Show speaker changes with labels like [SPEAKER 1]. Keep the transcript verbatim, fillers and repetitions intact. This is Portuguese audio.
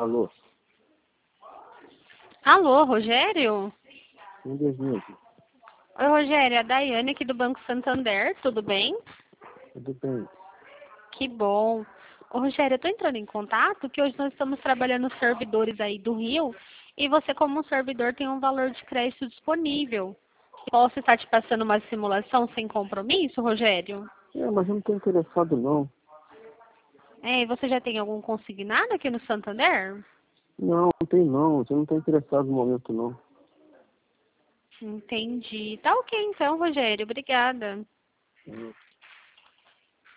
[SPEAKER 1] Alô?
[SPEAKER 2] Alô, Rogério?
[SPEAKER 1] Um desligue.
[SPEAKER 2] Oi, Rogério, é a Daiane aqui do Banco Santander, tudo bem?
[SPEAKER 1] Tudo bem.
[SPEAKER 2] Que bom. Ô, Rogério, eu estou entrando em contato que hoje nós estamos trabalhando nos servidores aí do Rio e você, como um servidor, tem um valor de crédito disponível. Posso estar te passando uma simulação sem compromisso, Rogério?
[SPEAKER 1] É, mas eu não estou interessado não.
[SPEAKER 2] É, e você já tem algum consignado aqui no Santander?
[SPEAKER 1] Não, não tem não. Eu não estou interessado no momento não.
[SPEAKER 2] Entendi. Tá ok então, Rogério. Obrigada.
[SPEAKER 1] Hum.